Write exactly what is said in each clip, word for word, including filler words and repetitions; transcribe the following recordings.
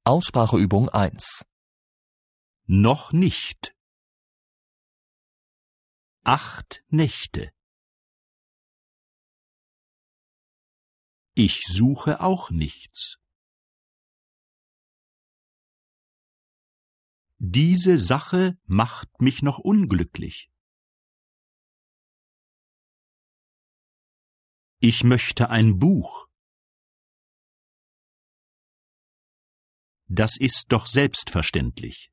Ausspracheübung eins. Noch nicht. Acht Nächte. Ich suche auch nichts. Diese Sache macht mich noch unglücklich. Ich möchte ein Buch. Das ist doch selbstverständlich.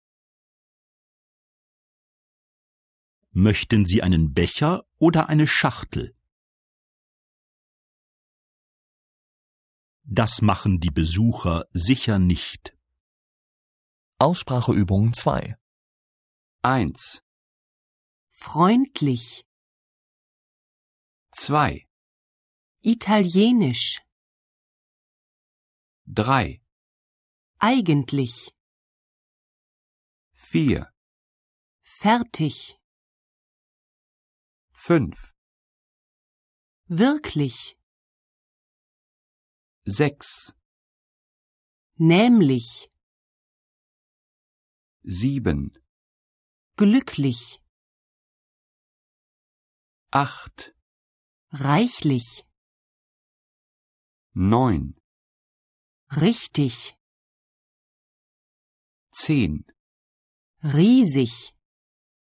Möchten Sie einen Becher oder eine Schachtel? Das machen die Besucher sicher nicht. Ausspracheübung zwei. eins, freundlich, zwei, italienisch, drei, eigentlich, vier, fertig, fünf, wirklich, sechs, nämlich, sieben, glücklich, acht, reichlich, neun, richtig, zehn, riesig.